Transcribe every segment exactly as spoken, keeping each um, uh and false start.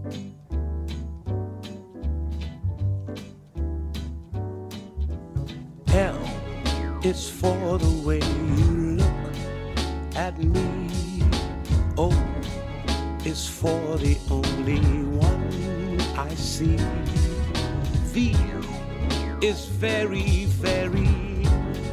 L is for the way you look at me. O is for the only one I see. V is very, very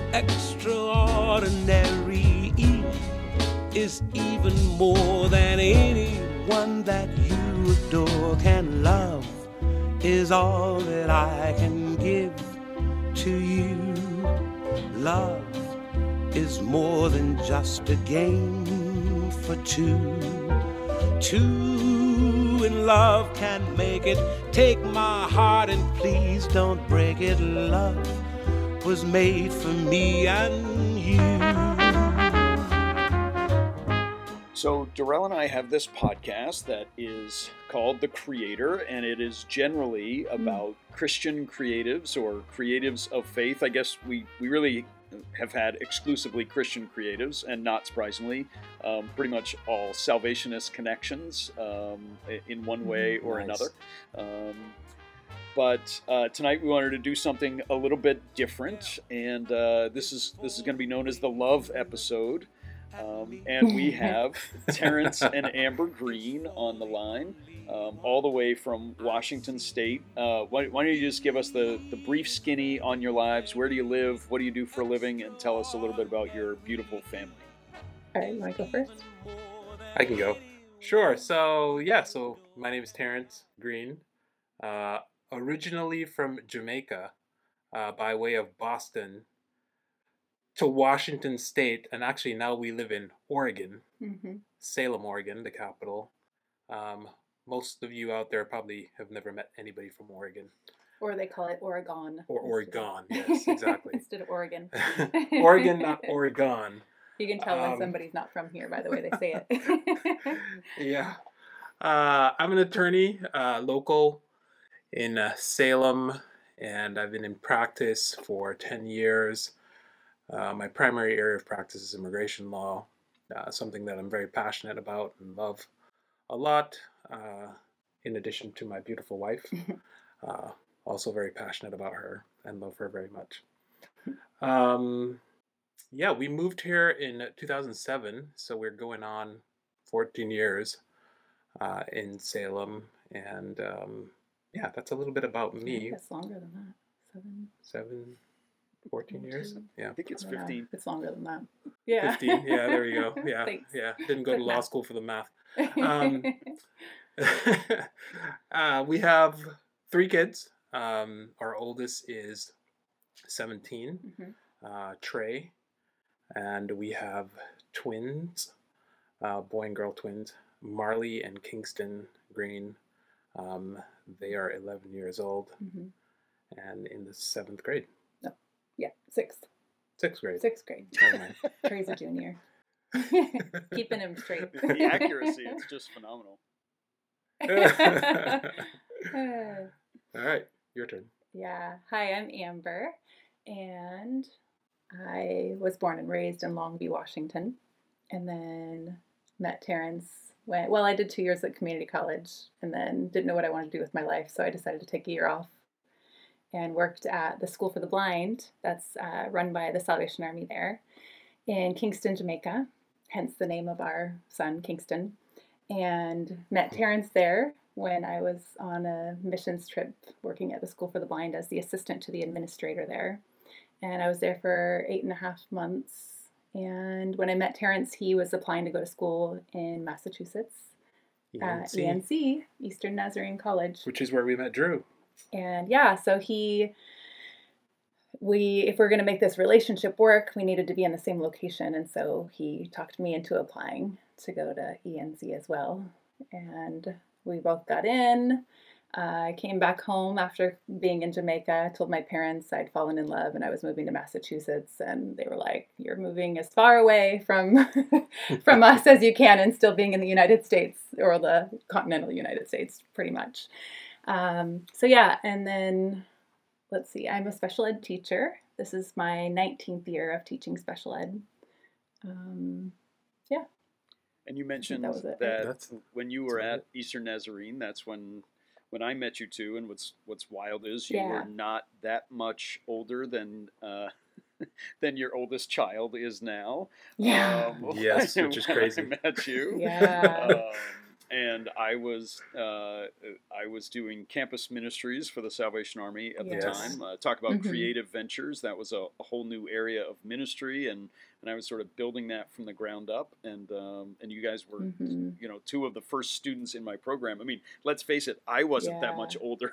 extraordinary. E is even more than anyone that you adore can love, is all that I can give to you. Love is more than just a game for two. Two in love can make it. Take my heart and please don't break it. Love was made for me and you. So Darrell and I have this podcast that is called The Creator, and it is generally about Christian creatives or creatives of faith. I guess we, we really have had exclusively Christian creatives, and not surprisingly, um, pretty much all Salvationist connections um, in one way or nice. another. Um, but uh, tonight we wanted to do something a little bit different, and uh, this is this is going to be known as the Love episode. Um, and we have Terrence and Amber Green on the line, um, all the way from Washington State. Uh, why, why don't you just give us the, the brief skinny on your lives? Where do you live? What do you do for a living? And tell us a little bit about your beautiful family. All right, you want to go first? I can go. Sure. So, yeah, so my name is Terrence Green, uh, originally from Jamaica, uh, by way of Boston, to Washington State, and actually now we live in Oregon, mm-hmm. Salem, Oregon, the capital. Um, most of you out there probably have never met anybody from Oregon. Or they call it Oregon. Or Oregon, yes, exactly. Instead of Oregon. Oregon, not Oregon. You can tell um, when somebody's not from here by the way they say it. Yeah. Uh, I'm an attorney, uh, local in uh, Salem, and I've been in practice for ten years. Uh, my primary area of practice is immigration law, uh, something that I'm very passionate about and love a lot, uh, in addition to my beautiful wife. Uh, also very passionate about her and love her very much. Um, yeah, we moved here in two thousand seven, so we're going on fourteen years uh, in Salem. And um, yeah, that's a little bit about me. I think it's longer than that. Seven. Seven. fourteen years? Yeah. I think it's fifteen. It's longer than that. Yeah. fifteen. Yeah, there you go. Yeah. Thanks. Yeah. Didn't go to law school for the math. Um, uh, we have three kids. Um, our oldest is seventeen, mm-hmm. uh, Trey. And we have twins, uh, boy and girl twins, Marley and Kingston Green. Um, they are eleven years old, mm-hmm. and in the seventh grade. Yeah, sixth. Sixth grade. Sixth grade. Never mind. Trey's a junior. Keeping him straight. The accuracy is just phenomenal. All right, your turn. Yeah. Hi, I'm Amber, and I was born and raised in Longview, Washington, and then met Terrence when, well, I did two years at community college, and then didn't know what I wanted to do with my life, so I decided to take a year off and worked at the School for the Blind, that's uh, run by the Salvation Army there, in Kingston, Jamaica, hence the name of our son, Kingston, and met Terrence there when I was on a missions trip working at the School for the Blind as the assistant to the administrator there. And I was there for eight and a half months. And when I met Terrence, he was applying to go to school in Massachusetts, E N C, uh, E N C, Eastern Nazarene College. Which is where we met Drew. And yeah, so he, we, if we're going to make this relationship work, we needed to be in the same location. And so he talked me into applying to go to E N C as well. And we both got in. Uh, I came back home after being in Jamaica. I told my parents I'd fallen in love and I was moving to Massachusetts. And they were like, you're moving as far away from from us as you can and still being in the United States, or the continental United States, pretty much. Um, so yeah, and then, let's see, I'm a special ed teacher. This is my nineteenth year of teaching special ed. Um, yeah. And you mentioned that was it. that That's- when you were that's at Eastern Nazarene, that's when when I met you too. And what's what's wild is you Yeah. were not that much older than uh, than your oldest child is now. Yeah. Um, Yes, which is when crazy. I met you. Yeah. Um, and I was uh, I was doing campus ministries for the Salvation Army at the Yes. time. Uh, talk about Mhm. creative ventures. That was a, a whole new area of ministry, and, and I was sort of building that from the ground up. And um, and you guys were Mhm. you know two of the first students in my program. I mean, let's face it, I wasn't that Yeah. much older.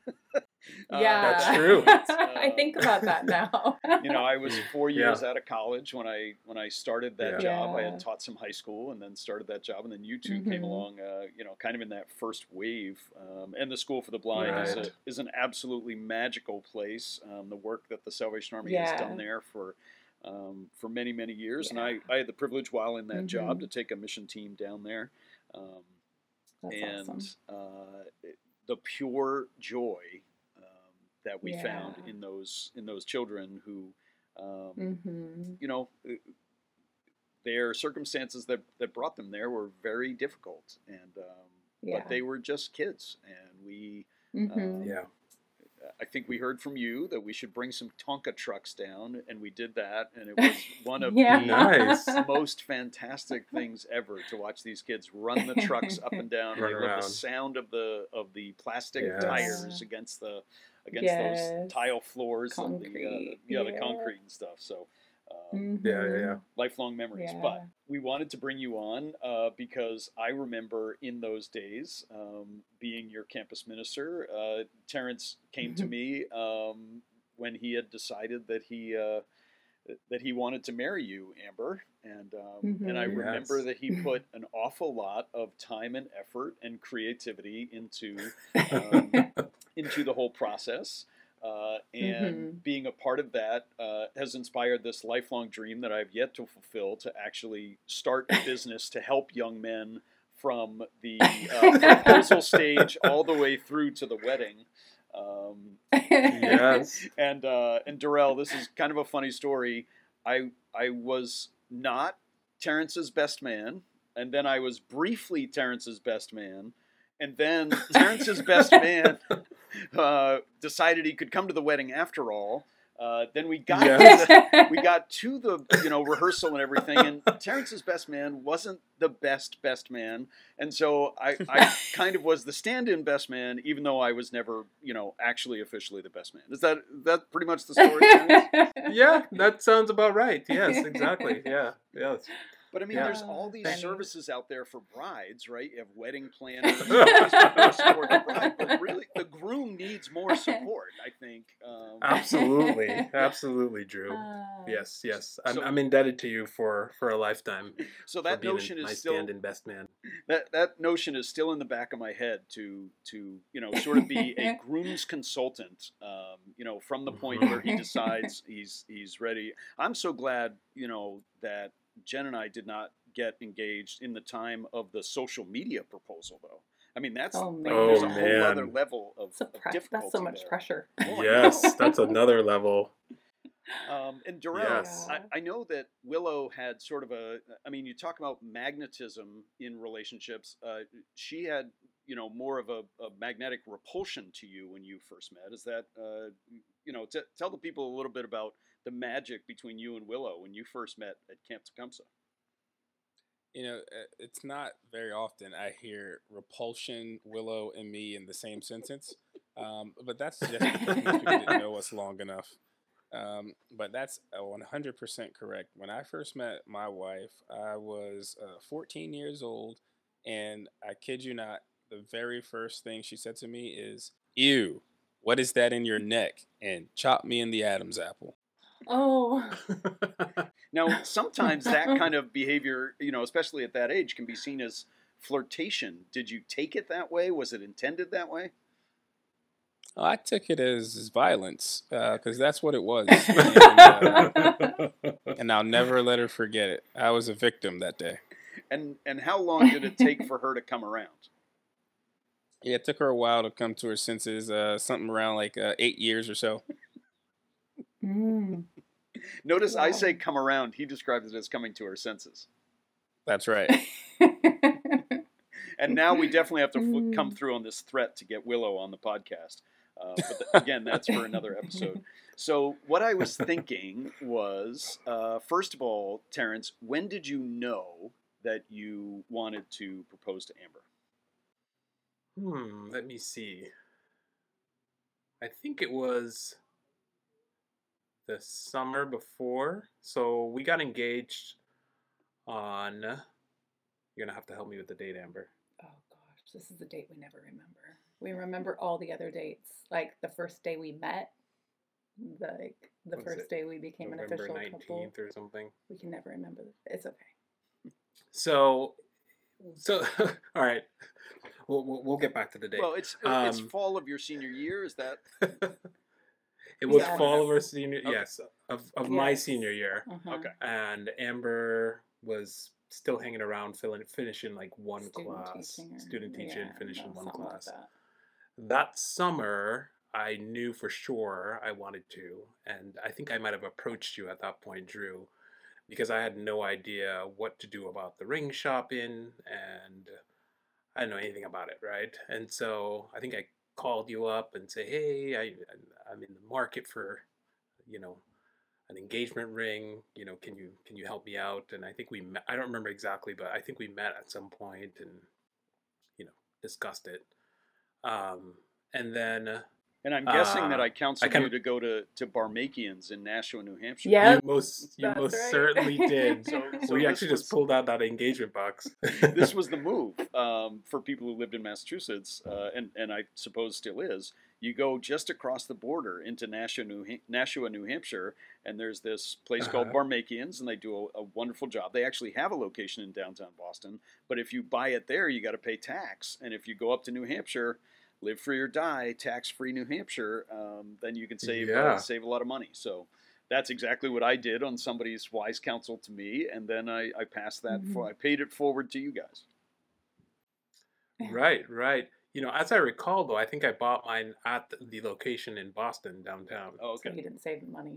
Yeah. That's true. I think about that now. You know, I was four Yeah. years out of college when I when I started that Yeah. job. I Yeah. had taught some high school and then started that job, and then you two came Mhm. along. Uh, you know, kind of in that first wave. Um, and the School for the Blind is Right. a, is an absolutely magical place. Um, the work that the Salvation Army Yeah. has done there for um, for many many years, and I, Yeah. I had the privilege while in that job Mhm. to take a mission team down there. Um, That's and awesome. uh, it- the pure joy um, that we found Yeah. in those in those children who, um, Mm-hmm. you know, uh, their circumstances that, that brought them there were very difficult, and um, Yeah. but they were just kids, and we. Mm-hmm. um, Yeah. I think we heard from you that we should bring some Tonka trucks down, and we did that, and it was one of Yeah. the Nice. most fantastic things ever to watch these kids run the trucks up and down. Run I love around. the sound of the of the plastic Yes. tires against the against Yes. those tile floors of the uh, Concrete, yeah the yeah. concrete and stuff. So. Um, Mm-hmm. Yeah, yeah, yeah. lifelong memories. Yeah. But we wanted to bring you on uh, because I remember in those days um, being your campus minister. Uh, Terrence came to me um, when he had decided that he uh, that he wanted to marry you, Amber, and um, and I Mhm. remember Yes. that he put an awful lot of time and effort and creativity into um, into the whole process. Uh, and Mhm. being a part of that uh, has inspired this lifelong dream that I've yet to fulfill, to actually start a business to help young men from the uh, proposal stage all the way through to the wedding. Um, Yes. and uh, and Darrell, this is kind of a funny story. I I was not Terrence's best man, and then I was briefly Terrence's best man, and then Terrence's best man uh, decided he could come to the wedding after all. Uh, then we got Yes. to the, we got to the you know rehearsal and everything, and Terrence's best man wasn't the best best man, and so I, I kind of was the stand-in best man, even though I was never you know actually officially the best man. Is that that pretty much the story, Terrence? Yeah, that sounds about right. Yes, exactly. Yeah. Yes. But I mean, Yeah. there's all these Funny. services out there for brides, right? You have wedding planners, to support the bride, but really, the groom needs more support. I think. Um, Absolutely. Absolutely, Drew. Uh, Yes, yes. I'm, So- I'm indebted to you for, for a lifetime. so for that being notion my is still stand-in best man. that that notion is still in the back of my head to to you know sort of be a groom's consultant. Um, you know, from the point where he decides he's he's ready. I'm so glad you know that Jen and I did not get engaged in the time of the social media proposal, though. I mean, that's Oh, like, man. there's a Oh, whole man. other level of, It's a of pre- difficulty. that's so much there. pressure. Oh, I Yes, know. that's another level. Um, and Darrell, Yes. I, I know that Willow had sort of a, I mean, you talk about magnetism in relationships. Uh, she had, you know, more of a, a magnetic repulsion to you when you first met. Is that, uh, you know, t- tell the people a little bit about the magic between you and Willow when you first met at Camp Tecumseh. You know, uh, it's not very often I hear repulsion, Willow, and me in the same sentence. Um, but that's just because most people didn't know us long enough. Um, but that's uh, one hundred percent correct. When I first met my wife, I was uh, fourteen years old. And I kid you not, the very first thing she said to me is, "Ew, what is that in your neck?" And chop me in the Adam's apple. Oh. Now, sometimes that kind of behavior, you know, especially at that age, can be seen as flirtation. Did you take it that way? Was it intended that way? I took it as, as violence because that's what it was. And, uh, and I'll never let her forget it. I was a victim that day. And and how long did it take for her to come around? Yeah, it took her a while to come to her senses, uh, something around like uh, eight years or so. Mm. Notice I Wow. say come around. He describes it as coming to her senses. That's right. And now we definitely have to Mm. f- come through on this threat to get Willow on the podcast. Uh, but th- again, that's for another episode. So what I was thinking was, uh, first of all, Terrence, when did you know that you wanted to propose to Amber? Hmm, let me see. I think it was the summer before. So we got engaged on. You're gonna have to help me with the date, Amber. Oh gosh, this is the date we never remember. We remember all the other dates, like the first day we met, the, like the Was first it day we became an November official couple. nineteenth or something. We can never remember. It's okay. So, so all right. We'll, we'll we'll get back to the date. Well, it's it's Um, fall of your senior year. Is that It was Yeah. fall of our senior, Okay. yes, of of my Yes. senior year, Uh-huh. okay? and Amber was still hanging around, filling, finishing like one Student class, teaching or- student teaching, yeah, finishing no, one something like class. that. That summer, I knew for sure I wanted to, and I think I might have approached you at that point, Drew, because I had no idea what to do about the ring shopping, and I didn't know anything about it, right? And so I think I called you up and say, hey, I, I'm in the market for, you know, an engagement ring. You know, can you can you help me out? And I think we met. I don't remember exactly, but I think we met at some point and, you know, discussed it. Um, and then And I'm guessing that Uh, I counseled I kinda- you to go to, to Barmakians in Nashua, New Hampshire. Yeah. you Yep, most you that's most right. certainly did. So, so we this actually was, just pulled out that engagement box. this was the move um, for people who lived in Massachusetts, uh, and and I suppose still is. You go just across the border into Nashua, New Ha- Nashua, New Hampshire, and there's this place called Uh-huh. Barmakians, and they do a, a wonderful job. They actually have a location in downtown Boston, but if you buy it there, you got to pay tax. And if you go up to New Hampshire, live free or die, tax-free New Hampshire, um, then you can save Yeah. uh, save a lot of money. So that's exactly what I did on somebody's wise counsel to me, and then I, I passed that. Mhm. For, I paid it forward to you guys. Right, right. You know, as I recall, though, I think I bought mine at the location in Boston downtown. Oh, So okay. you didn't save the money.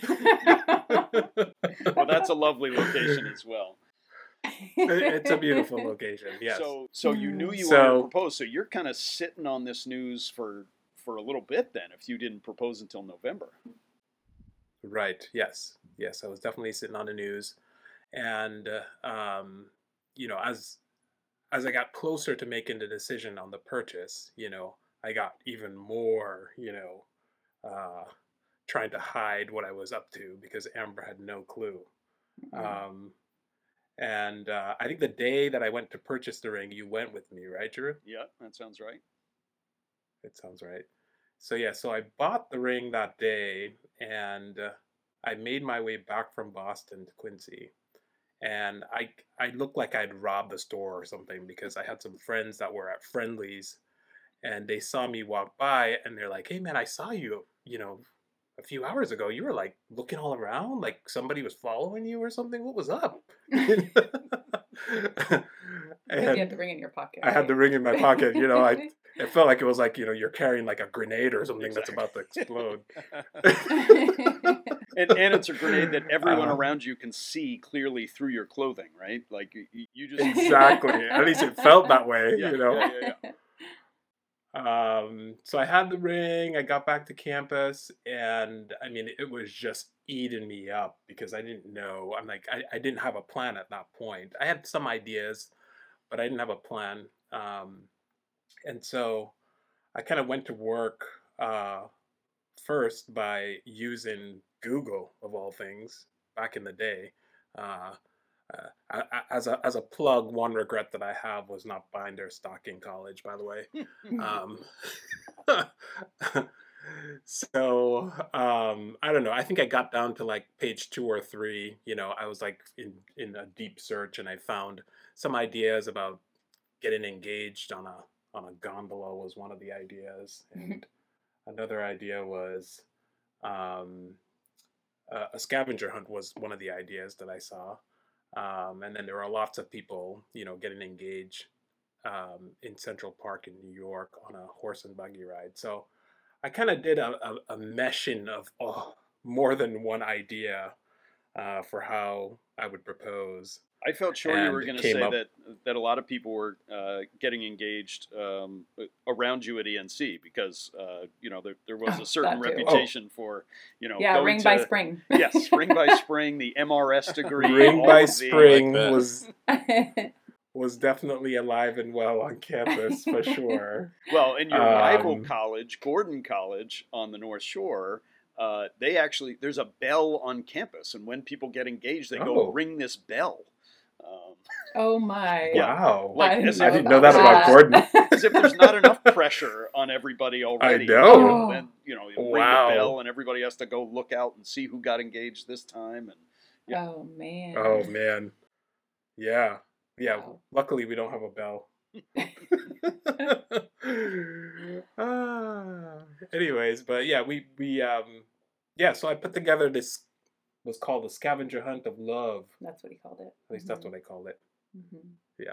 Well, that's a lovely location as well. It's a beautiful location. Yes. So, so you knew you So- wanted to propose. So you're kind of sitting on this news for for a little bit then, if you didn't propose until November. Right. Yes. Yes. I was definitely sitting on the news, and uh, um, you know, as as I got closer to making the decision on the purchase, you know, I got even more, you know, uh, trying to hide what I was up to because Amber had no clue. Um, and uh, I think the day that I went to purchase the ring, you went with me, right, Drew? Yeah, that sounds right. It sounds right. So yeah, so I bought the ring that day, and uh, I made my way back from Boston to Quincy, and I I looked like I'd robbed the store or something because I had some friends that were at Friendly's, and they saw me walk by, and they're like, "Hey man, I saw you, you know, a few hours ago. You were like looking all around, like somebody was following you or something. What was up?" Because And you had the ring in your pocket. I had right? the ring in my pocket, you know, I it felt like it was like, you know, you're carrying like a grenade or something that's about to explode. And, and it's a grenade that everyone Uh, around you can see clearly through your clothing, right? Like you, you- you just Exactly. At least it felt that way, Yeah, you know. yeah, yeah, yeah. Um, so I had the ring, I got back to campus, and I mean, it was just eating me up because I didn't know. I'm like, I, I didn't have a plan at that point. I had some ideas, but I didn't have a plan. Um, and so I kind of went to work uh, first by using Google, of all things, back in the day. Uh, uh, I- I- as a as a plug, one regret that I have was not buying their stock in college. By the way, um, so um, I don't know. I think I got down to like page two or three. You know, I was like in in a deep search, and I found some ideas about getting engaged on a on a gondola was one of the ideas, and another idea was um, a, a scavenger hunt was one of the ideas that I saw. Um, and then there were lots of people, you know, getting engaged um, in Central Park in New York on a horse and buggy ride. So I kind of did a, a, a meshing of oh, more than one idea uh, for how I would propose. I felt sure you and were going to came say up- that that a lot of people were uh, getting engaged um, around you at E N C because uh, you know there, there was a certain That too. reputation for you know Yeah, going ring to, by spring. Yes, ring by spring, the M R S degree, Ring all by of the- Spring that. was was definitely alive and well on campus for sure. Well, in your rival Um, college, Gordon College on the North Shore, uh, they actually there's a bell on campus, and when people get engaged, they go Oh. ring this bell. Um, Oh my. Yeah. Wow. Like, I didn't as know, I didn't know that about Gordon. as if there's not enough pressure on everybody already. know. And, you know, you ring Wow. the bell, and everybody has to go look out and see who got engaged this time. And Yeah. Oh man. Oh man. Yeah. Yeah. Wow. Luckily we don't have a bell. ah. Anyways, but yeah, we we um yeah, so I put together this was called the Scavenger Hunt of Love. That's what he called it. At least that's what I called it. Mhm.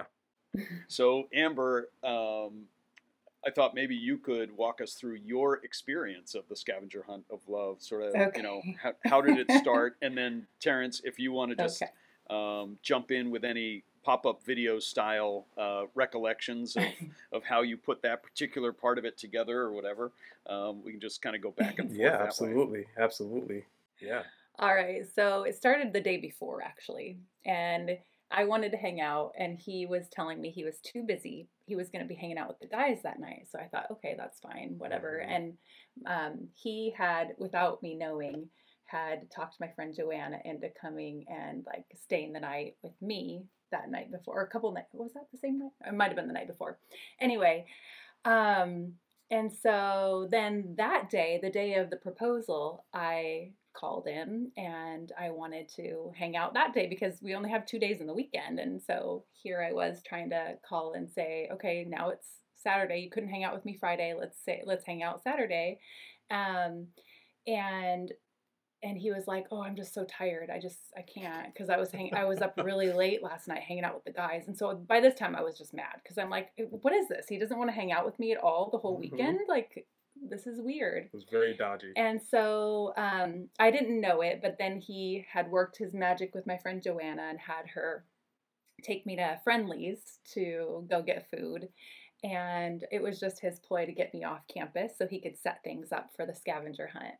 so, Amber, um, I thought maybe you could walk us through your experience of the Scavenger Hunt of Love. Sort of, you know, Okay. how, how did it start? And then, Terrence, if you want to just Okay. um, jump in with any pop-up video style uh, recollections of, of how you put that particular part of it together or whatever, um, we can just kind of go back and forth Yeah, that way. absolutely. Absolutely. Yeah. All right. So it started the day before, actually. And I wanted to hang out, and he was telling me he was too busy. He was going to be hanging out with the guys that night. So I thought, okay, that's fine, whatever. Mhm. And um, he had, without me knowing, had talked my friend Joanna into coming and like staying the night with me that night before, or a couple nights. Was that the same night? It might have been the night before. Anyway, um, and so then that day, the day of the proposal, I called in and I wanted to hang out that day because we only have two days in the weekend. And so here I was trying to call and say, okay, now it's Saturday. You couldn't hang out with me Friday. Let's say, let's hang out Saturday. Um, and And he was like, "Oh, I'm just so tired. I just I can't because I was hang- I was up really late last night hanging out with the guys." And so by this time I was just mad because I'm like, "What is this? He doesn't want to hang out with me at all the whole Mhm. weekend? Like, this is weird." It was very dodgy. And so um, I didn't know it, but then he had worked his magic with my friend Joanna and had her take me to Friendly's to go get food. And it was just his ploy to get me off campus so he could set things up for the scavenger hunt.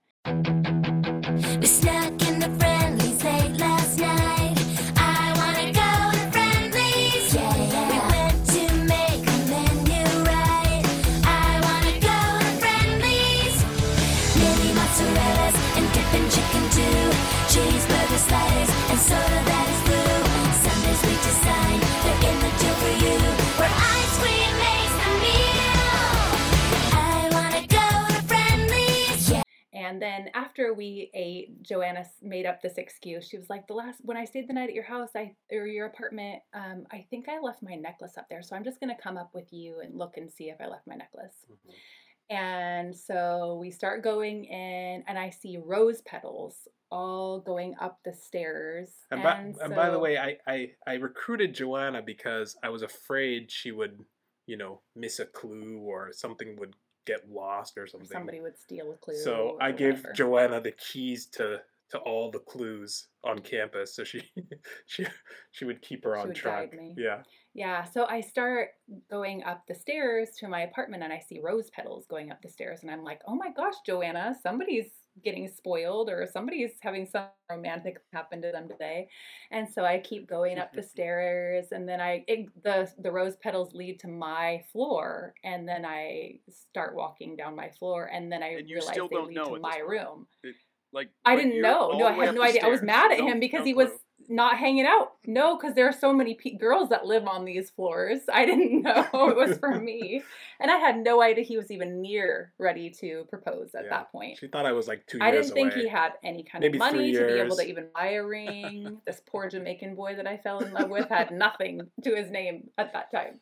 We snuck in the Friendlies late last night. I wanna go to Friendlies. Yeah, yeah. We went to make a menu right. I wanna go to Friendlies. Mini mozzarellas and dipping chicken too. Cheeseburger sliders and soda that is blue. Sundays we design, they're in the deal for you. Where ice cream makes the meal. I wanna go to Friendlies. Yeah. And then after we ate, Joanna s- made up this excuse. She was like, "The last when I stayed the night at your house, I or your apartment, um, I think I left my necklace up there. So I'm just gonna come up with you and look and see if I left my necklace." Mhm. And so we start going in, and I see rose petals all going up the stairs. And by, And and by the so- way, I, I, I recruited Joanna because I was afraid she would, you know, miss a clue or something would get lost or or something. somebody would steal a clue. So or I gave whatever. Joanna the keys to, to all the clues on campus, so she she she would keep her She on would track. guide me. Yeah. Yeah, so I start going up the stairs to my apartment and I see rose petals going up the stairs and I'm like, "Oh my gosh, Joanna, somebody's getting spoiled or somebody's having some romantic happen to them today." And so I keep going up the stairs and then I it, the the rose petals lead to my floor and then I start walking down my floor and then I And you realize still they don't lead know to at this my point. room. Like I like, didn't you're know. all No, the I way had up no the idea. I was stairs. mad at No- him because no he was clue. not hanging out. No, because there are so many pe- girls that live on these floors. I didn't know it was for me. And I had no idea he was even near ready to propose at Yeah. that point. She thought I was like two I years didn't think away. he had any kind Maybe of money three to be able to years. even buy a ring. This poor Jamaican boy that I fell in love with had nothing to his name at that time.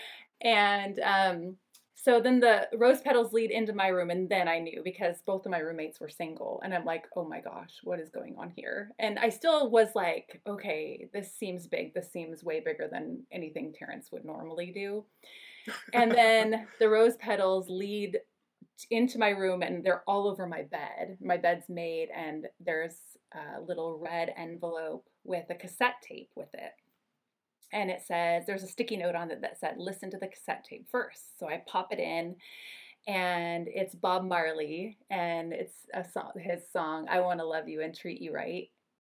And um, so then the rose petals lead into my room, and then I knew because both of my roommates were single, and I'm like, "Oh my gosh, what is going on here?" And I still was like, "Okay, this seems big. This seems way bigger than anything Terrence would normally do." And then the rose petals lead into my room and they're all over my bed. My bed's made and there's a little red envelope with a cassette tape with it. and it says, there's a sticky note on it that said, listen to the cassette tape first. So I pop it in, and it's Bob Marley, and it's a song, his song, I Want to Love You and Treat You Right.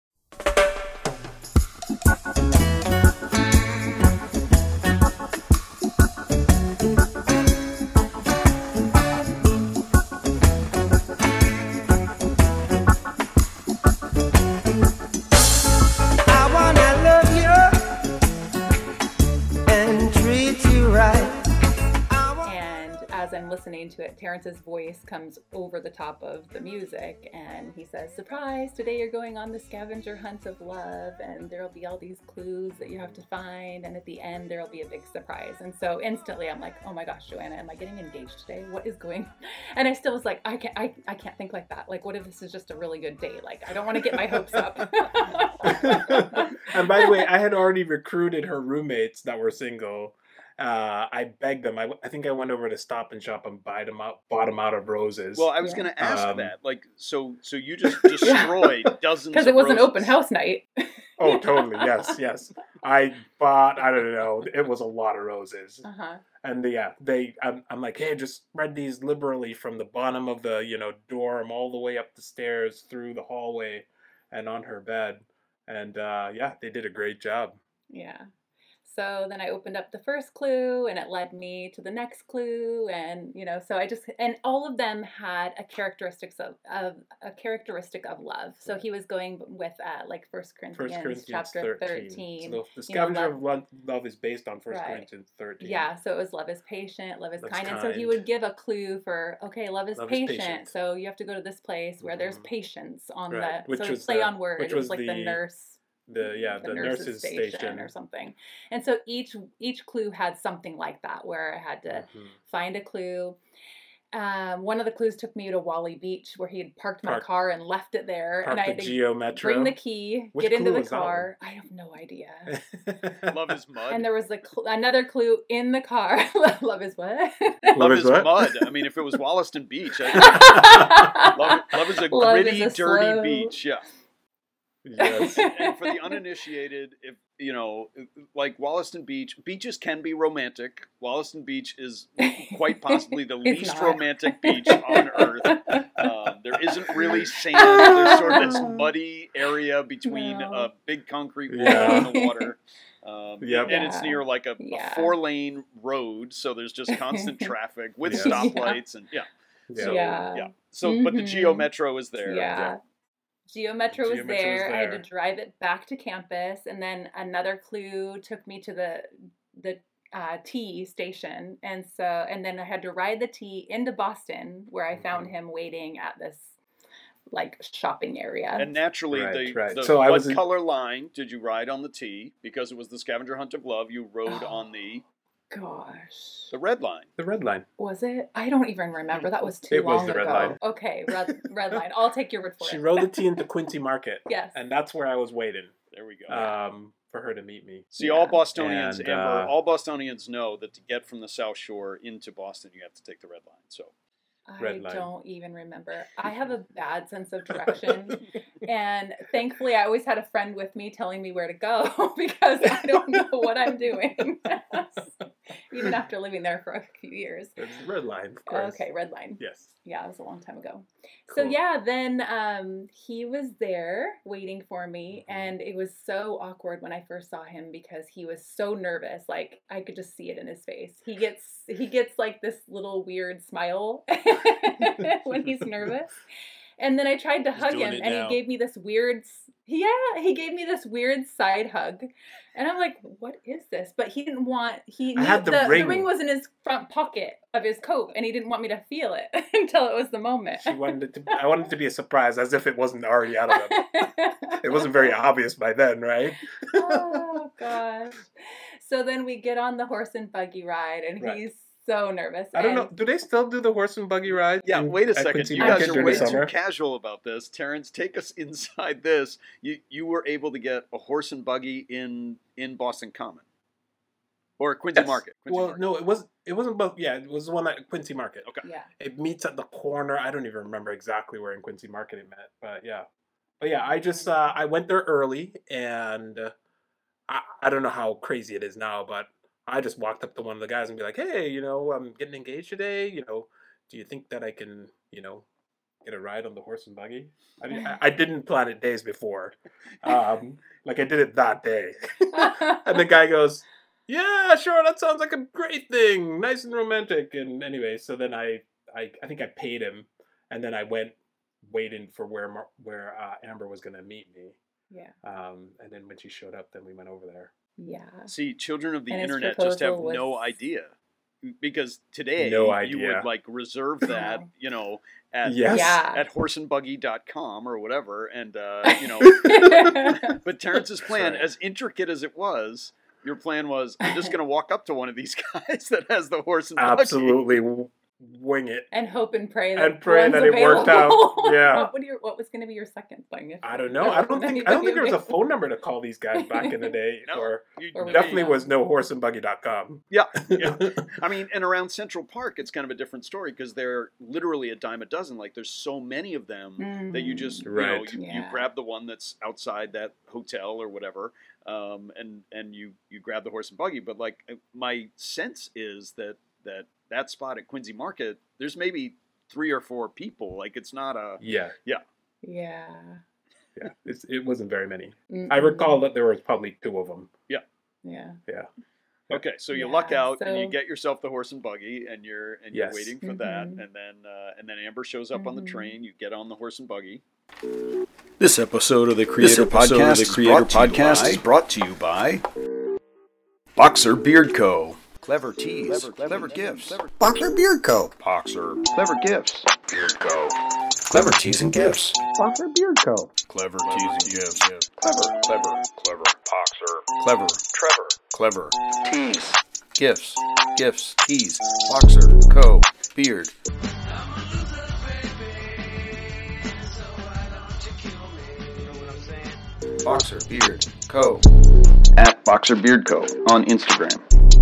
I'm listening to it, Terrence's voice comes over the top of the music, and he says, surprise, today you're going on the scavenger hunt of love, and there'll be all these clues that you have to find, and at the end there'll be a big surprise. And so instantly I'm like, oh my gosh, Joanna, am I getting engaged today? What is going on? And I still was like, I can't I, I can't think like that. Like, what if this is just a really good day? Like, I don't want to get my hopes up. And by the way, I had already recruited her roommates that were single. Uh, I begged them. I, I think I went over to Stop and Shop and buy them out, bought them out of roses. Well, I was Yeah. going to ask Um, that. Like, so so you just destroyed dozens Because of it was an roses. open house night. Oh, totally. Yes, yes. I bought, I don't know, it was a lot of roses. Uh-huh. And the, yeah, they, I'm, I'm like, hey, just spread these liberally from the bottom of the, you know, dorm all the way up the stairs through the hallway and on her bed. And uh, yeah, they did a great job. Yeah. So then I opened up the first clue, and it led me to the next clue, and you know, so I just, and all of them had a characteristics of, of a characteristic of love. So he was going with uh, like First Corinthians, First Corinthians chapter thirteen. thirteen. So the, the you know, scavenger love- of love, love is based on First Right. Corinthians thirteen. Yeah, so it was love is patient, love is Love is kind. And so he kind. would give a clue for, okay, love is, Love is patient, patient. so you have to go to this place where there's Mhm. patience on Right, the, which so was play the- on words. which It was was like the, the- nurse. The yeah, the, nurse's station. or something. And so each each clue had something like that, where I had to Mhm. find a clue. Um, one of the clues took me to Wally Beach, where he had parked my Park- car and left it there, Park and I the had to Geo Metro. bring the key, Which get into clue the was that one? car. I have no idea. Love is mud. And there was a cl- another clue in the car. Love is what? love Love is is what? mud. I mean, if it was Wollaston Beach, I, love, love is a Love is gritty, a dirty slow- beach. Yeah. Yes. And for the uninitiated, if you know, like Wollaston Beach, beaches can be romantic. Wollaston Beach is quite possibly the It's least not. romantic beach on earth. Um, there isn't really sand. There's sort of this muddy area between No. a big concrete wall Yeah. and the water. Um, Yep. And it's Yeah. near like a, Yeah. a four-lane road, so there's just constant traffic with Yes. stoplights and yeah. Yeah. So, Yeah. yeah. So, but the Mhm. Geo Metro is there. Yeah. Geo Metro was Geo Metro was there. I had to there. drive it back to campus, and then another clue took me to the the uh, T station, and so and then I had to ride the T into Boston, where I found Mm-hmm. him waiting at this like shopping area. And naturally, Right, the, right. the So I what was in- color line did you ride on the T? Because it was the scavenger hunt of love. You rode Oh. on the Gosh, the red line. The red line. was it? I don't even remember. That was too It was long the red ago. line. Okay, red red line. I'll take your word for She it. rode the T into Quincy Market. Yes. And that's where I was waiting There we go. um, for her to meet me. See, yeah. all Bostonians, And, Amber, uh, all Bostonians know that to get from the South Shore into Boston, you have to take the red line. So I Red line. don't even remember. I have a bad sense of direction. And thankfully, I always had a friend with me telling me where to go because I don't know what I'm doing. Even after living there for a few years. It's the red line, of course. Okay, red line. Yes. Yeah, it was a long time ago. So Cool. yeah, then um, he was there waiting for me, Mhm. and it was so awkward when I first saw him because he was so nervous. Like I could just see it in his face. He gets he gets like this little weird smile when he's nervous. And then I tried to He's hug doing him, it and now. he gave me this weird, s- yeah, he gave me this weird side hug, and I'm like, what is this? But he didn't want he I knew had the the, ring. the ring was in his front pocket of his coat, and he didn't want me to feel it until it was the moment. She wanted it to, I wanted it to be a surprise, as if it wasn't already out of him. It wasn't very obvious by then, right? Oh gosh. So then we get on the horse and buggy ride, and Right. he's so nervous. I don't and know. Do they still do the horse and buggy ride? yeah, in- wait a at second. Quincy You Market guys are during way the too summer? casual about this. Terrence, take us inside this. You you were able to get a horse and buggy in in Boston Common or Quincy Yes. Market. Quincy Well, Market. no, it was. It wasn't both. Yeah, it was the one at Quincy Market. Okay. Yeah. It meets at the corner. I don't even remember exactly where in Quincy Market it met, but yeah. But yeah, I just uh, I went there early, and I, I don't know how crazy it is now, but I just walked up to one of the guys and be like, hey, you know, I'm getting engaged today. You know, do you think that I can, you know, get a ride on the horse and buggy? I mean, I, I didn't plan it days before. Um, like I did it that day. And the guy goes, yeah, sure, that sounds like a great thing. Nice and romantic. And anyway, so then I, I, I think I paid him, and then I went waiting for where Mar- where uh, Amber was going to meet me. Yeah. Um, and then when she showed up, then we went over there. Yeah. See, children of the And his internet just have proposal no was- idea. Because today No you idea. would like reserve that, you know, at Yes. Yeah. at horse and buggy dot com or whatever, and uh, you know. But Terrence's plan, right. as intricate as it was, your plan was, I'm just going to walk up to one of these guys that has the horse and buggy. Absolutely w- wing it. And hope and pray that And pray one's that it worked out. available. Yeah. What, your, what was going to be your second thing? If I don't there know. I wasn't don't think I don't anybody think there was a available? phone number to call these guys back in the day, No, or you- Or was definitely it, was um, no horse and buggy dot com. Yeah, yeah. I mean, and around Central Park, it's kind of a different story because they're literally a dime a dozen. Like, there's so many of them that you just, you know, Right. you, you Yeah. grab the one that's outside that hotel or whatever, um, and and you you grab the horse and buggy. But like, my sense is that that that spot at Quincy Market, there's maybe three or four people. Like, it's not a Yeah, Yeah. yeah. It's, it wasn't very many. Mm-mm. I recall that there was probably two of them. Yeah. Yeah. okay. So you Yeah, luck out and you so- get yourself the horse and buggy, and you're and Yes. you're waiting for that, Mhm. and then uh, and then Amber shows up on the Mhm. train. You get on the horse and buggy. This episode of the Creator episode of Podcast, the is, Creator brought to you Podcast by is brought to you by Boxer Beard Co. Clever Teas, Clever, Clever, clever Gifts, Clever- Boxer Beard Co. Boxer Clever Gifts, Beard Co. Clever Teas and Gifts, Boxer Beard Co. Clever Teas and Gifts, Clever, clever, clever. Boxer, Clever, Trevor, Clever, Tease, Gifts, Gifts, Teas, Boxer Co. Beard. Boxer Beard Co. at Boxer Beard Co. on Instagram.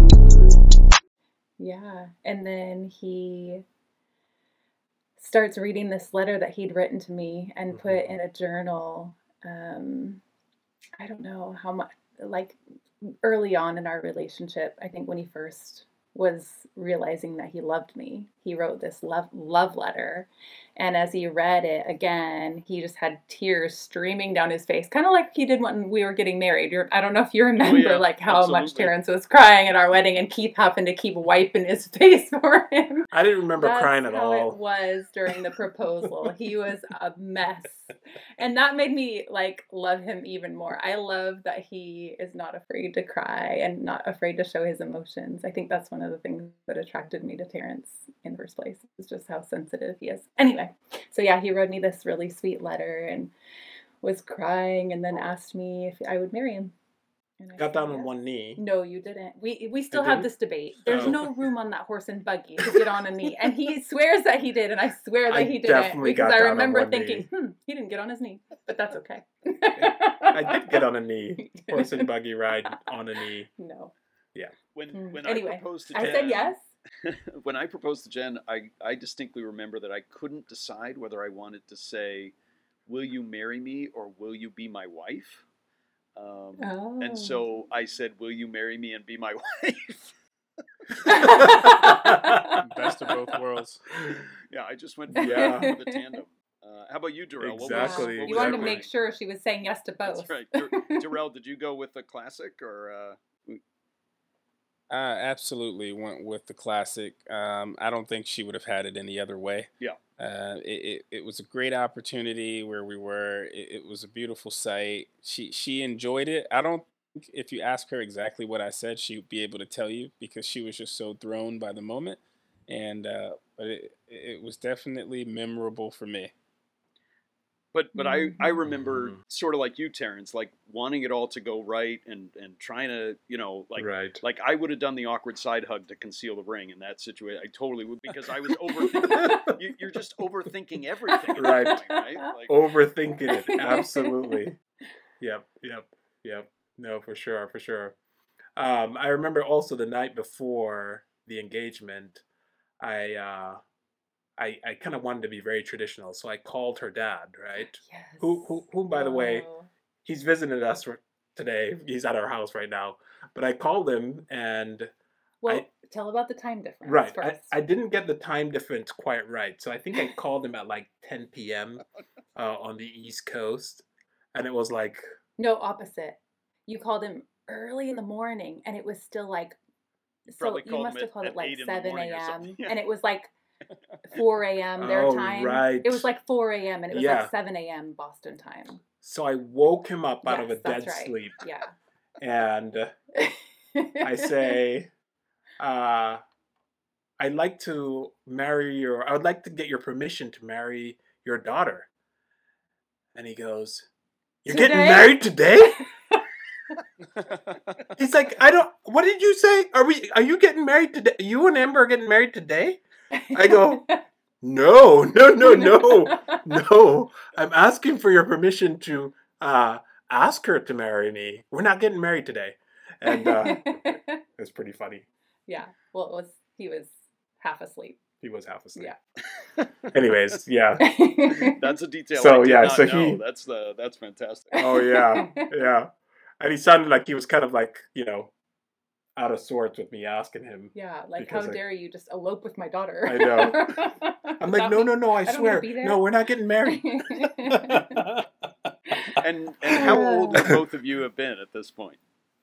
Yeah. And then he starts reading this letter that he'd written to me and put Mhm. in a journal. Um, I don't know how much, like early on in our relationship, I think when he first was realizing that he loved me, he wrote this love love letter. And as he read it again, he just had tears streaming down his face, kind of like he did when we were getting married. You're, I don't know if you remember yeah, like how much absolutely. Terrence was crying at our wedding, and Keith happened to keep wiping his face for him. I didn't remember That's crying at how it all. was during the proposal. He was a mess. And that made me like love him even more. I love that he is not afraid to cry and not afraid to show his emotions. I think that's one of the things that attracted me to Terrence in the first place, is just how sensitive he is. Anyway, so yeah, he wrote me this really sweet letter and was crying, and then asked me if I would marry him. And I Got said down on yes. one knee. No, you didn't. We we still You have didn't? this debate. There's Oh. no room on that horse and buggy to get on a knee, and he swears that he did, and I swear that I he didn't, definitely because got I down on remember one thinking, knee. hmm, he didn't get on his knee, but that's okay. I did get on a knee. Horse and buggy ride on a knee. No. When Mm. when Anyway, I proposed to I Jen, said yes. when I proposed to Jen, I, I distinctly remember that I couldn't decide whether I wanted to say, "Will you marry me?" or "Will you be my wife?" Um, Oh. And so I said, "Will you marry me and be my wife?" Best of both worlds. Yeah, I just went for, Yeah. for the tandem. Uh, how about you, Darrell? What was- Exactly, what was You wanted to your make rank? sure she was saying yes to both. That's right. Dar- Darrell, did you go with the classic or? Uh... I absolutely went with the classic. Um, I don't think she would have had it any other way. Yeah. Uh, it, it, it was a great opportunity where we were. It, it was a beautiful sight. She she enjoyed it. I don't think if you ask her exactly what I said, she would be able to tell you, because she was just so thrown by the moment. And uh, but it it was definitely memorable for me. But but I, I remember Mhm. sort of like you, Terrence, like wanting it all to go right and, and trying to, you know, like Right. like I would have done the awkward side hug to conceal the ring in that situation. I totally would, because I was overthinking. you, you're just overthinking everything, at that Right. point, right? Like, Overthinking it. Absolutely. Yep. Yep. Yep. No, for sure. For sure. Um, I remember also the night before the engagement, I uh, I I kind of wanted to be very traditional, so I called her dad. Right. Yes. Who who who by the way, Oh. he's visited us for, today. He's at our house right now. But I called him and Well, I- tell about the time difference right, I, first. I didn't get the time difference quite right. So I think I called him at like ten p.m. Uh, on the East Coast, and it was like No, opposite. You called him early in the morning, and it was still like. You So probably you called must him have at- called at it like eight in the seven morning or a.m. something. Yeah. and it was like four a.m. their Oh, time. right. It was like four a.m. and it was Yeah. like seven a.m. Boston time. so I woke him up out of a Yes, that's dead right. sleep, Yeah. and I say, uh, "I'd like to marry your. I would like to get your permission to marry your daughter." And he goes, "You're getting Today? married today?" He's like, "I don't. What did you say? Are we? Are you getting married today? You and Amber are getting married today?" I go, "No, no, no, no, no. I'm asking for your permission to uh, ask her to marry me. We're not getting married today." And uh, it was pretty funny. Yeah. Well, it was. He was half asleep. He was half asleep. Yeah. Anyways, yeah. That's a detail So, I did yeah, not so know. he- That's the that's fantastic. Oh yeah, yeah. And he sounded like he was kind of like, you know, out of sorts with me asking him. Yeah, like Because, how like- dare you just elope with my daughter? I know. I'm like, no, no, no. I I don't swear, wanna be there." no, we're not getting married. And and how old would both of you have been at this point?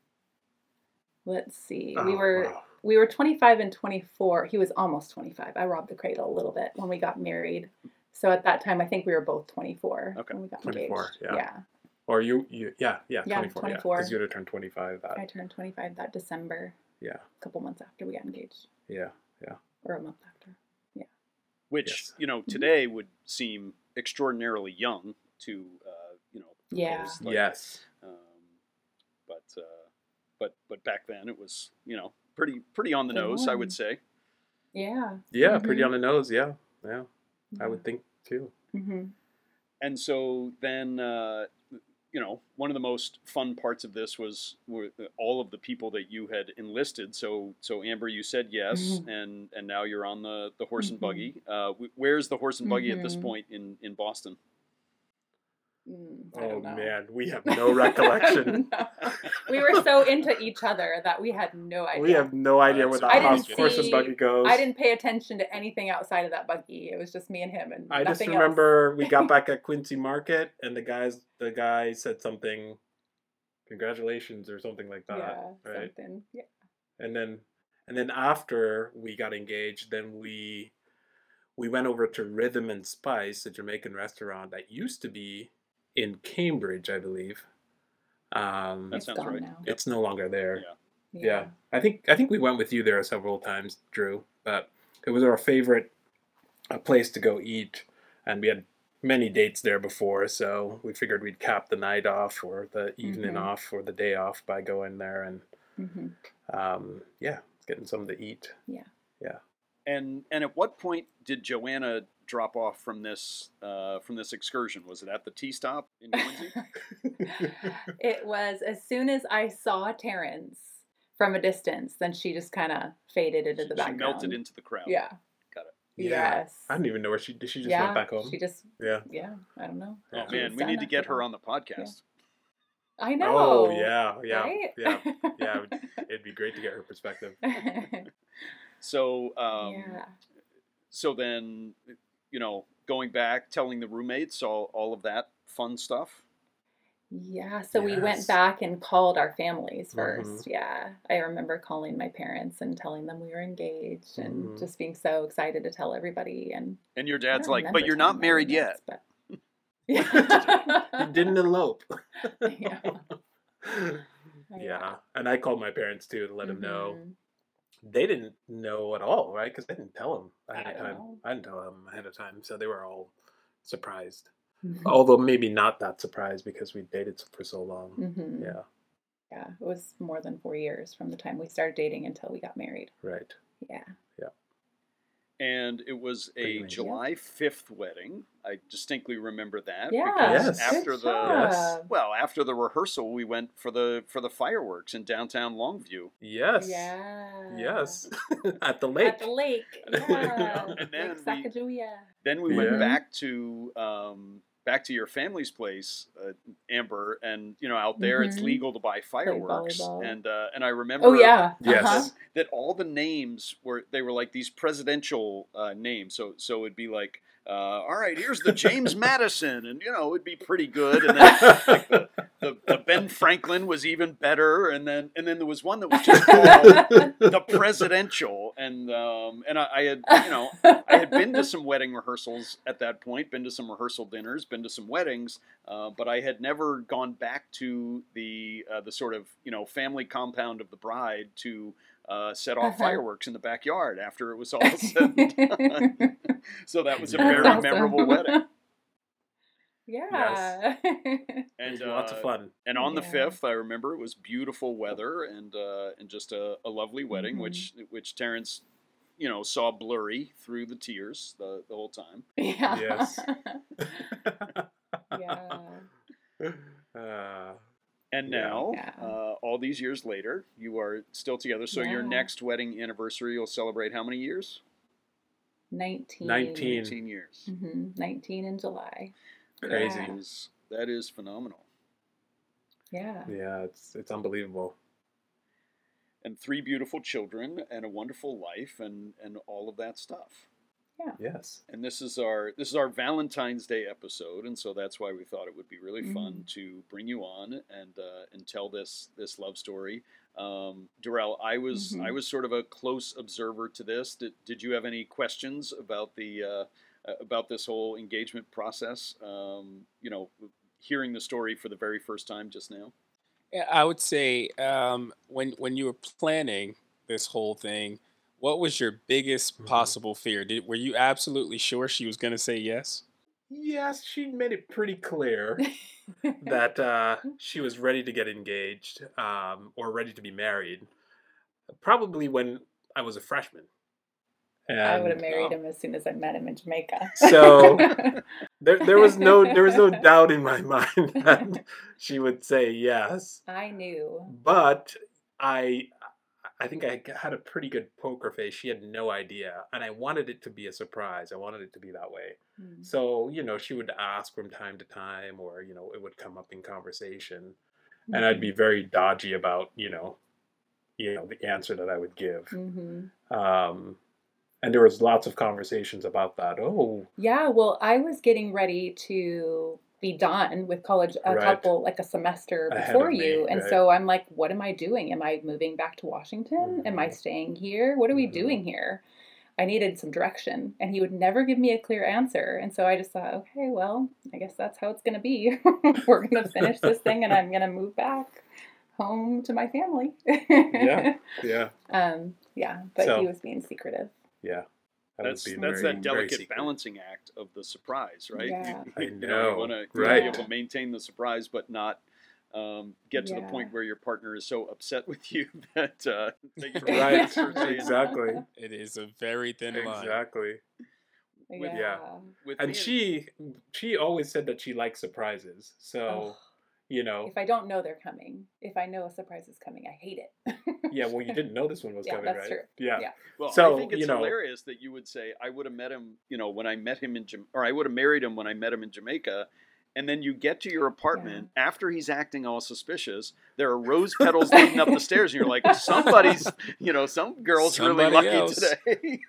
Let's see. Oh, we were wow. we were twenty-five and twenty-four. He was almost twenty-five. I robbed the cradle a little bit when we got married. So at that time, I think we were both twenty-four Okay. when we got twenty-four, engaged. yeah. Or you, you, yeah, yeah, Yeah, twenty-four, yeah, twenty-four. because you would have turned twenty-five. That, I turned twenty-five that December, yeah, a couple months after we got engaged, yeah, yeah. or a month after. Which Yes. you know today would seem extraordinarily young to uh, you know Yeah. propose, like, Yes. Um, but uh, but but back then it was you know pretty pretty on the The nose I norm. would say. Yeah. Yeah, pretty Mhm. on the nose. Yeah, yeah. I would think too. hmm And so then, uh, you know, one of the most fun parts of this was were all of the people that you had enlisted. So, so Amber, you said yes, Mhm. and and now you're on the, the horse and Mhm. buggy. Uh, wh- where's the horse and buggy at this Mhm. point in, in Boston? Mm, I Oh don't know. man, we have no recollection. No. We were so into each other that we had no idea. We have no idea where that's the I horse, didn't horse and see- buggy goes. I didn't pay attention to anything outside of that buggy. It was just me and him, and I just nothing remember we got back at Quincy Market, and the guys, the guy said something, "Congratulations" or something like else. that, Yeah, right? something. Yeah. And then, and then after we got engaged, then we we went over to Rhythm and Spice, a Jamaican restaurant that used to be in Cambridge, I believe. Um, That It's sounds gone right. now. it's no longer there. Yeah. Yeah. I think I think we went with you there several times, Drew. But it was our favorite uh, place to go eat, and we had many dates there before, so we figured we'd cap the night off or the evening Mhm. off or the day off by going there and hmm um, yeah, getting something to eat. And and at what point did Joanna drop off from this uh, from this excursion? Was it at the T stop in Quincy? It was as soon as I saw Terrence from a distance, then she just kind of faded into the she background. melted into the crowd. Yeah. Got it. Yeah. Yes. I didn't even know where she did. She just yeah. went back home. She just. Yeah. Yeah. I don't know. Oh Yeah. man, we need to get her on the podcast. I know. Oh yeah, yeah, Right? yeah, yeah. It would, it'd be great to get her perspective. So um, yeah. so then you know going back, telling the roommates all all of that fun stuff. Yeah, so we Yes. went back and called our families 1st Mhm. Yeah, I remember calling my parents and telling them we were engaged and Mhm. just being so excited to tell everybody. And And your I dad's don't like, remember but you're telling not my married yet. roommates, But... You yeah. didn't elope. Yeah. Yeah, and I called my parents too to let them know. Mhm. They didn't know at all, right? Because I didn't tell them ahead I of don't time. know. I didn't tell them ahead of time, so they were all surprised. Mhm. Although maybe not that surprised because we dated for so long. Mhm. Yeah, Yeah, it was more than four years from the time we started dating until we got married. right. Yeah. And it was Pretty a amazing. July fifth wedding. I distinctly remember that Yeah. because Yes. after Good the Yes. job. well, after the rehearsal, we went for the for the fireworks in downtown Longview. Yes. Yeah. Yes. At the lake. At the lake. Yeah. And then Lake we- Sacagawea. Then we Yeah. went back to um, back to your family's place, uh, Amber, and you know, out there it's Mhm. legal to buy Play fireworks, volleyball. and uh, and I remember Oh yeah. Yes. Uh-huh. that all the names were they were like these presidential uh, names. So so it'd be like, uh, all right, here's the James Madison, and you know it'd be pretty good. And then like the, the, the Ben Franklin was even better, and then and then there was one that was just called the presidential, and um, and I, I had you know I had been to some wedding rehearsals at that point, been to some rehearsal dinners, been to some weddings, uh, but I had never gone back to the uh, the sort of you know family compound of the bride to uh, set off Uh-huh. fireworks in the backyard after it was all said and done. So that was a That's very awesome. memorable wedding. Yeah. And Lots of uh, fun. And on the Yeah. fifth, I remember it was beautiful weather and uh, and just a, a lovely wedding, Mhm. which which Terrence, you know, saw blurry through the tears the, the whole time. Yeah. Yes. Yeah. Uh, And Yeah. now, Yeah. uh, all these years later, you are still together. So your Yeah. next wedding anniversary, you'll celebrate how many years? Nineteen. Nineteen. Eighteen years. hmm Nineteen in July. Crazy. That is, that is phenomenal. Yeah. yeah, it's it's unbelievable. And three beautiful children and a wonderful life and, and all of that stuff. Yes. And this is our this is our Valentine's Day episode, and so that's why we thought it would be really fun to bring you on and uh, and tell this this love story. Um, Darrell, I was Mhm. I was sort of a close observer to this. Did Did you have any questions about the uh, uh, about this whole engagement process? Um, you know, hearing the story for the very first time just now. Yeah, I would say um, when when you were planning this whole thing, what was your biggest Mhm. possible fear? Did were you absolutely sure she was going to say yes? Yes, she made it pretty clear that uh, she was ready to get engaged um, or ready to be married. Probably when I was a freshman. I would have And married oh. him as soon as I met him in Jamaica. So there, there was no there was no doubt in my mind that she would say yes. I knew. But I I think I had a pretty good poker face. She had no idea, and I wanted it to be a surprise. I wanted it to be that way. Mm. So, you know, she would ask from time to time, or, you know, it would come up in conversation, and I'd be very dodgy about, you know, you know, the answer that I would give. Mm-hmm. Um, and there was lots of conversations about that. Oh, Yeah, well, I was getting ready to be done with college a Right. couple, like a semester Ahead before of me, you. And right. so I'm like, what am I doing? Am I moving back to Washington? Am I Mhm. staying here? What are we Mhm. doing here? I needed some direction. And he would never give me a clear answer. And so I just thought, okay, well, I guess that's how it's going to be. We're going to finish this thing and I'm going to move back home to my family. yeah, yeah, Um, yeah, but So- he was being secretive. yeah. That That's would be that's very, that very delicate secret. balancing act of the surprise, right? Yeah. You, I you know, know, you want to right. be able to maintain the surprise, but not um, get to the Yeah. point where your partner is so upset with you that uh, that you Right, regret saying no. exactly, It is a very thin line. exactly. With- yeah. With And me, she, she always said that she likes surprises. So, Ugh. you know, If I don't know they're coming, if I know a surprise is coming, I hate it. yeah. Well, you didn't know this one was Yeah, coming, that's right? true. Yeah. Yeah. Well, So, I think it's you know- hilarious that you would say, I would have met him, you know, when I met him in Jam- or I would have married him when I met him in Jamaica. And then you get to your apartment after he's acting all suspicious. There are rose petals leading up the stairs, and you're like, somebody's, you know, some girl's really Somebody lucky else. today.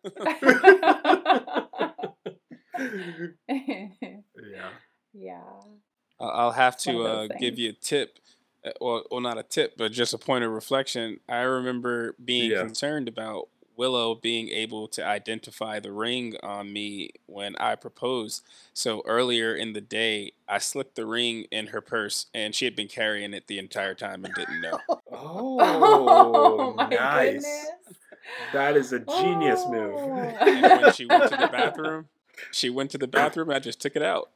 Yeah. Yeah. I- I'll have One to of uh, those give things. you a tip. uh, Well, well, not a tip, but just a point of reflection. I remember being Yeah. concerned about Willow being able to identify the ring on me when I proposed. So earlier in the day, I slipped the ring in her purse, and she had been carrying it the entire time and didn't know. Oh, my nice. goodness. That is a genius move. Oh. And when she went to the bathroom, she went to the bathroom. And I just took it out.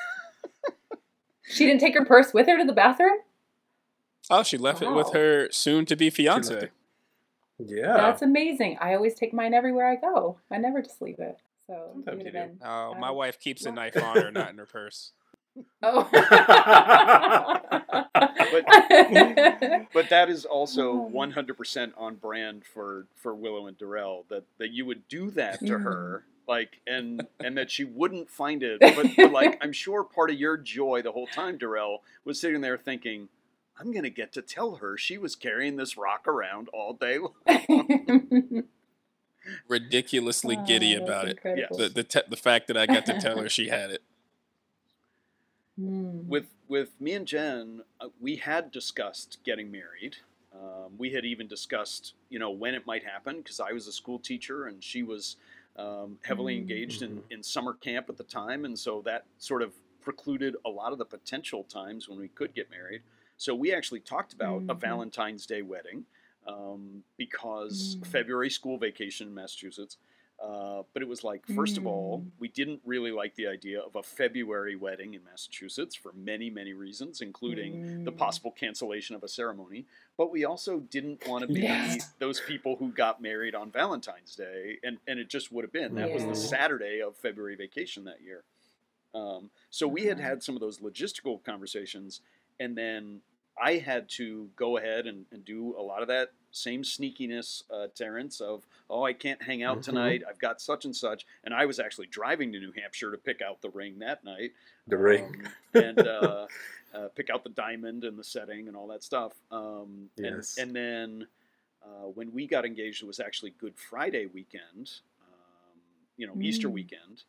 She didn't take her purse with her to the bathroom? Oh, she left it with Wow. her soon-to-be left fiance. it- Yeah. That's amazing. I always take mine everywhere I go. I never just leave it. So it Sometimes would have you do. been. Oh, my uh, wife keeps a yeah. knife on her, not in her purse. Oh. But but that is also one hundred percent on brand for, for Willow and Darrell, that, that you would do that to her, like, and and that she wouldn't find it. But, but like, I'm sure part of your joy the whole time, Darrell, was sitting there thinking, I'm going to get to tell her she was carrying this rock around all day long. Ridiculously giddy Oh, about that's it. incredible. The the te- the fact that I got to tell her she had it. Mm. With with me and Jen, uh, we had discussed getting married. Um, we had even discussed, you know, when it might happen, because I was a school teacher and she was um, heavily Mm. engaged in, in summer camp at the time, and so that sort of precluded a lot of the potential times when we could get married. So we actually talked about a Mhm. Valentine's Day wedding um, because Mm. February school vacation in Massachusetts. Uh, but it was like, first of all, Mm. we didn't really like the idea of a February wedding in Massachusetts for many, many reasons, including the Mm. possible cancellation of a ceremony. But we also didn't want to be Yes. those people who got married on Valentine's Day, and, and it just would have been. That was Yeah. the Saturday of February vacation that year. Um, so we had Uh-huh. had some of those logistical conversations, and then I had to go ahead and, and do a lot of that same sneakiness, uh, Terrence, of, oh, I can't hang out Mhm. tonight. I've got such and such. And I was actually driving to New Hampshire to pick out the ring that night. The ring. Um, and uh, uh, pick out the diamond and the setting and all that stuff. Um, Yes. and, and then uh, when we got engaged, it was actually Good Friday weekend, um, you know, Easter Mm. weekend.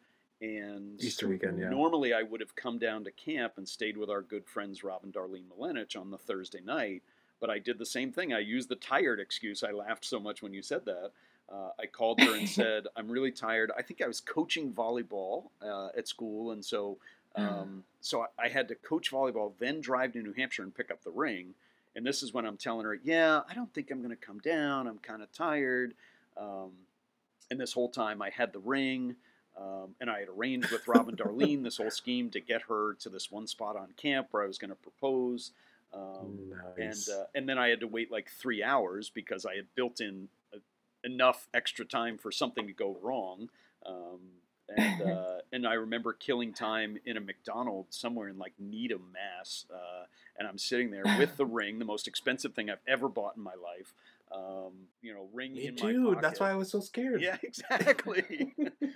And Easter weekend, yeah. normally I would have come down to camp and stayed with our good friends Rob and Darlene Milenich on the Thursday night, but I did the same thing. I used the tired excuse. I laughed so much when you said that. Uh, I called her and said, I'm really tired. I think I was coaching volleyball uh, at school, and so um, so I, I had to coach volleyball, then drive to New Hampshire and pick up the ring. And this is when I'm telling her, yeah, I don't think I'm going to come down. I'm kind of tired. Um, and this whole time I had the ring. Um, and I had arranged with Rob and Darlene this whole scheme to get her to this one spot on camp where I was going to propose. Um, Nice. and uh, and then I had to wait like three hours because I had built in a, enough extra time for something to go wrong. Um, and uh, and I remember killing time in a McDonald's somewhere in like Needham, Mass. Uh, and I'm sitting there with the ring, the most expensive thing I've ever bought in my life. Um, you know, ring Me in my too. pocket. That's why I was so scared. Yeah, exactly.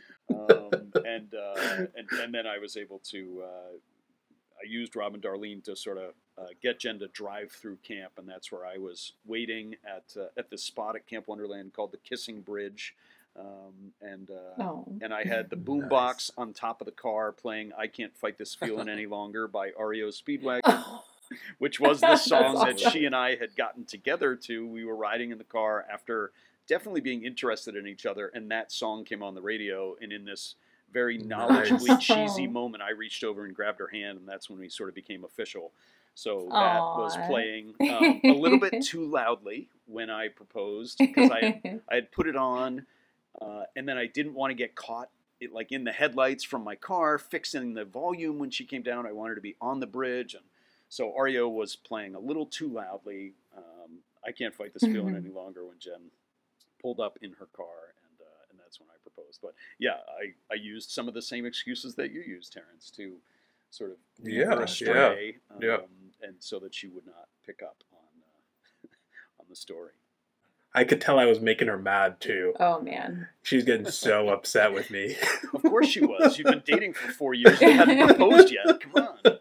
um, and, uh, and and then I was able to. Uh, I used Rob and Darlene to sort of uh, get Jen to drive through camp, and that's where I was waiting at uh, at this spot at Camp Wonderland called the Kissing Bridge, um, and uh, Oh. and I had the boombox Nice. on top of the car playing "I Can't Fight This Feeling Any Longer" by R E O Speedwagon. Oh. Which was the That's song that awesome. she and I had gotten together to. We were riding in the car after definitely being interested in each other, and that song came on the radio, and in this very knowledgeably Nice. cheesy moment, I reached over and grabbed her hand, and that's when we sort of became official. So that was Aw. playing um, a little bit too loudly when I proposed, because I had, I had put it on, uh, and then I didn't want to get caught it, like in the headlights from my car, fixing the volume when she came down. I wanted to be on the bridge, and so R E O was playing a little too loudly. Um, I Can't Fight This Feeling any longer when Jen pulled up in her car, and uh, and that's when I proposed. But yeah, I, I used some of the same excuses that you used, Terrence, to sort of lead Yeah, her astray, um, yeah. and so that she would not pick up on uh, on the story. I could tell I was making her mad too. Oh man. She's getting so upset with me. Of course she was. You've been dating for four years. You hadn't proposed yet. Come on.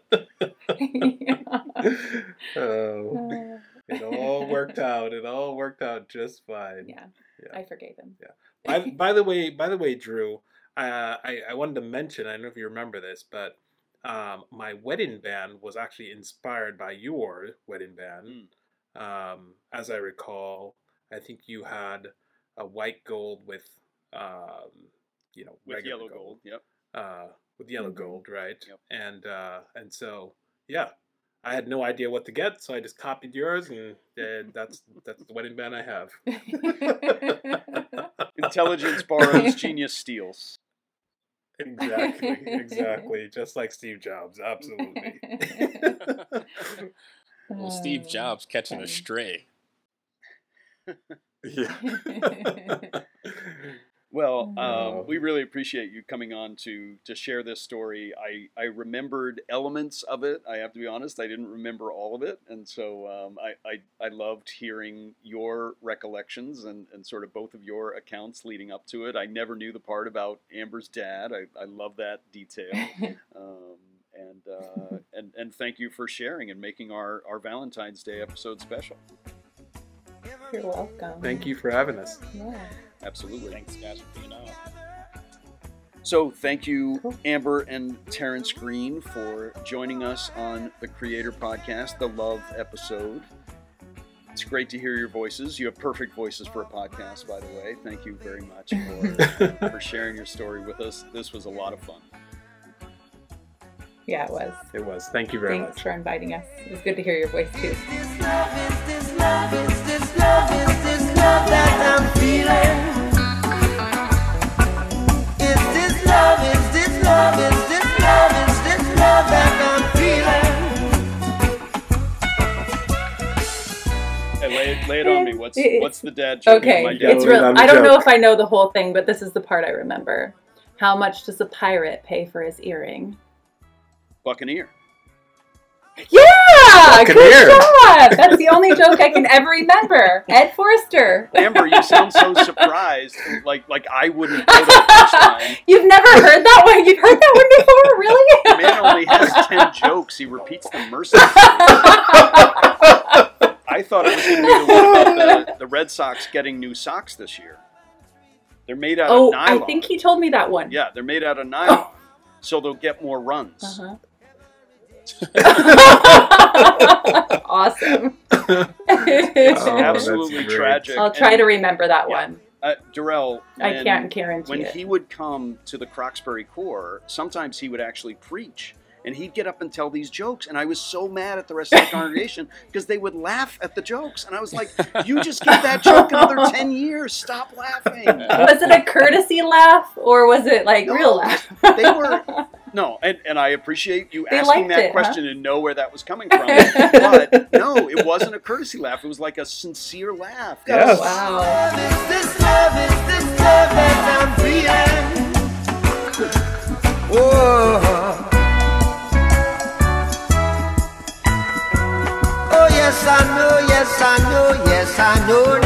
Oh, Uh, it all worked out. It all worked out just fine. yeah, Yeah. I forgave him. By, by the way, by the way, Drew, uh, I I wanted to mention. I don't know if you remember this, but um, my wedding band was actually inspired by your wedding band. Mm. Um, as I recall, I think you had a white gold with, um, you know, With regular yellow gold. Yep. uh, with yellow Mhm. gold, right? Yep. And uh, and so yeah, I had no idea what to get, so I just copied yours, and uh, that's that's the wedding band I have. Intelligence borrows, genius steals. Exactly, exactly, just like Steve Jobs, absolutely. Well, Steve Oh, Jobs catching funny. a stray. Yeah. Well, Mhm. um, we really appreciate you coming on to to share this story. I, I remembered elements of it. I have to be honest, I didn't remember all of it. And so um, I, I, I loved hearing your recollections and, and sort of both of your accounts leading up to it. I never knew the part about Amber's dad. I, I love that detail. Um, and, uh, and and thank you for sharing and making our, our Valentine's Day episode special. You're welcome. Thank you for having us. Yeah. Absolutely. Thanks, guys, for being on. So thank you, Cool. Amber and Terrence Green, for joining us on the Creator Podcast, the Love episode. It's great to hear your voices. You have perfect voices for a podcast, by the way. Thank you very much for, for sharing your story with us. This was a lot of fun. Yeah, it was. It was. Thank you very Thanks much. for inviting us. It was good to hear your voice too. Hey, lay, it- lay it on me. What's what's the dad joke? Okay, My dad it's Yeah, real. love the I don't know joke. if I know the whole thing, but this is the part I remember. How much does a pirate pay for his earring? Buccaneer. Yeah, Buccaneer. good job. That's the only joke I can ever remember. Ed Forster. Amber, you sound so surprised. Like like I wouldn't know that first time. You've never heard that one? You've heard that one before, really? The man only has ten jokes. He repeats them mercilessly. I thought it was going to be the one about the, the Red Sox getting new socks this year. They're made out Oh, of nylon. I think he told me that one. Yeah, they're made out of nylon, so they'll get more runs. Uh-huh. Awesome. It's Oh, absolutely that's great. tragic. I'll try And, to remember that yeah. one. Uh, Darrell, I when- can't guarantee When it. he would come to the Croxbury Corps, sometimes he would actually preach. And he'd get up and tell these jokes. And I was so mad at the rest of the congregation because they would laugh at the jokes. And I was like, you just gave that joke another ten years. Stop laughing. Was it a courtesy laugh or was it like No, real laugh? They were, no, and, and I appreciate you They asking liked that it, question and know where that was coming from. But no, it wasn't a courtesy laugh. It was like a sincere laugh. Yes. Wow. Oh yes I know, yes I know, yes I know